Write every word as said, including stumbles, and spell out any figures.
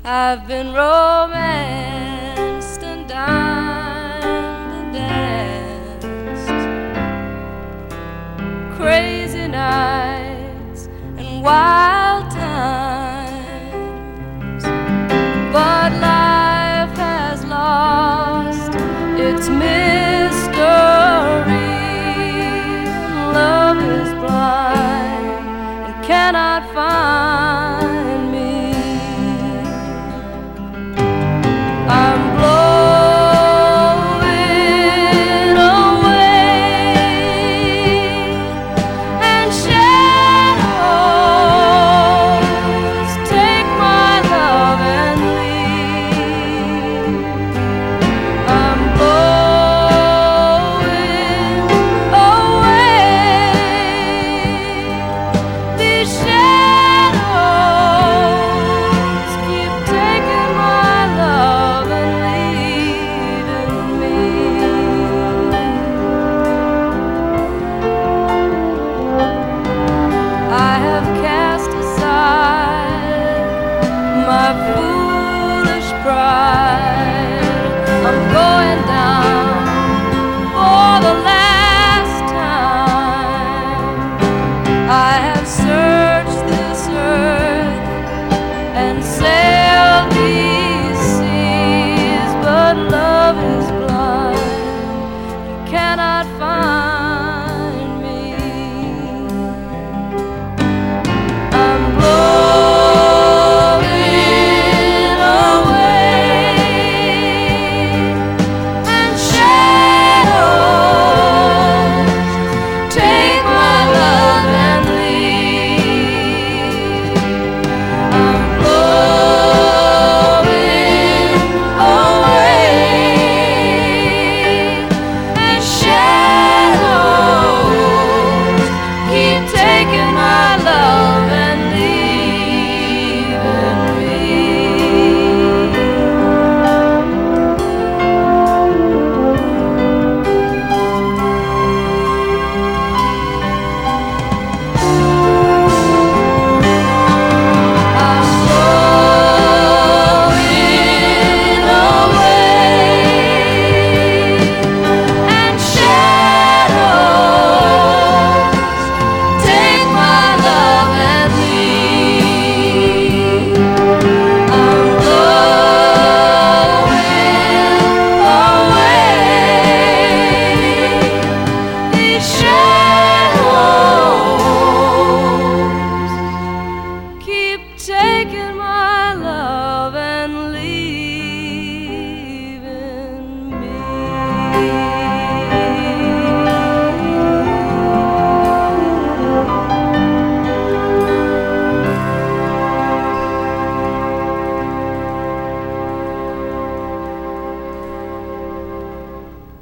I've been romanced and dined and danced, crazy nights and wild times, but life has lost its mystery, and love is blind and cannot find me. I'm blowing away, and shadows take my love and leave. I'm blowing away, these shadows keep taking my love and leaving me. I have cast aside my foolish pride. I'm going down